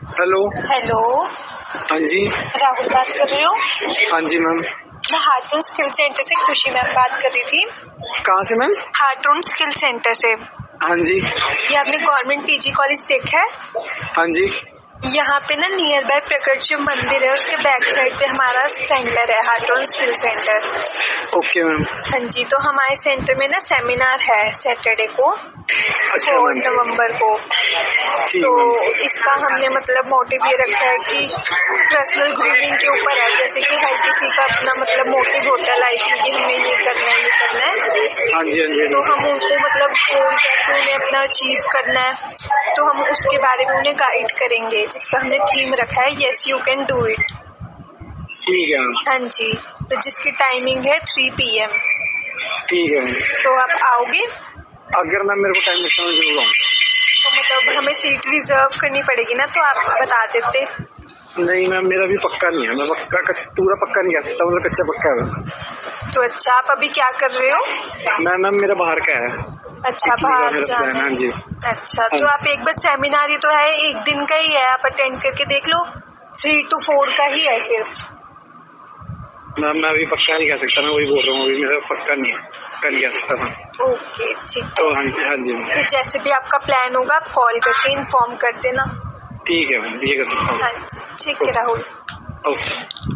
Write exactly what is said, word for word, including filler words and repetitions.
Hello. Hello. हाँ जी। राहुल बात कर रही हो? हाँ जी मैम। मैं हार्टून स्किल सेंटर से खुशी मैम बात कर रही थी। कहाँ से मैम? हार्टून स्किल सेंटर से। हाँ जी। ये आपने गवर्नमेंट पीजी कॉलेज देखा है? हाँ जी। यहाँ पे ना नियर बाय प्रकट शिव मंदिर है, उसके बैक साइड पे हमारा सेंटर है, हार्टून स्किल सेंटर। Okay ma'am. हाँ जी, तो हमारे सेंटर में ना सेमिनार है सैटरडे को, अच्छा फोर मैम। नवंबर को। ठीक तो मैम। इसका हमने मतलब मोटिव ये रखा है कि पर्सनल ग्रूमिंग के ऊपर है, जैसे कि हर किसी का अपना मतलब मोटिव होता है लाइफ में कि हमें ये करना है ये करना है। हाँ जी हाँ जी। तो हम उनको मतलब गोल कैसे उन्हें अपना अचीव करना है, तो हम उसके बारे में उन्हें गाइड करेंगे, जिसका हमने थीम रखा है yes you can do it. ठीक है मैम। हाँ जी, तो जिसकी टाइमिंग है थ्री पी एम। ठीक है मैम। तो आप आओगे? अगर मैम मेरे को टाइम मिलता है जरूर आऊँगा। तो मतलब हमें सीट रिजर्व करनी पड़ेगी ना, तो आप बता देते। नहीं मैम, मेरा भी पक्का नहीं है, मैं पक्का कच- पूरा पक्का नहीं कह सकता, मतलब कच्चा पक्का है। तो अच्छा, आप अभी क्या कर रहे हो? मैं मैम मेरा बाहर का है। अच्छा, इटली का बाहर मेरा प्लान जाना है। हाँ जी। है। अच्छा, हाँ। तो आप एक बार सेमिनार ही तो है, एक दिन का ही है, आप अटेंड करके देख लो। थ्री टू फोर का ही है सिर्फ। मैम मैं अभी पक्का नहीं कह सकता, मैं वही बोल रहा हूँ, अभी मेरा पक्का नहीं है, पक्का नहीं कह सकता मैं। ओके ठीक तो है। हाँ जी हाँ जी मैम। तो जैसे भी आपका प्लान होगा आप कॉल करके इन्फॉर्म कर देना। ठीक है मैम, ये कर सकता हूँ। हाँ जी, ठीक है राहुल। ओके।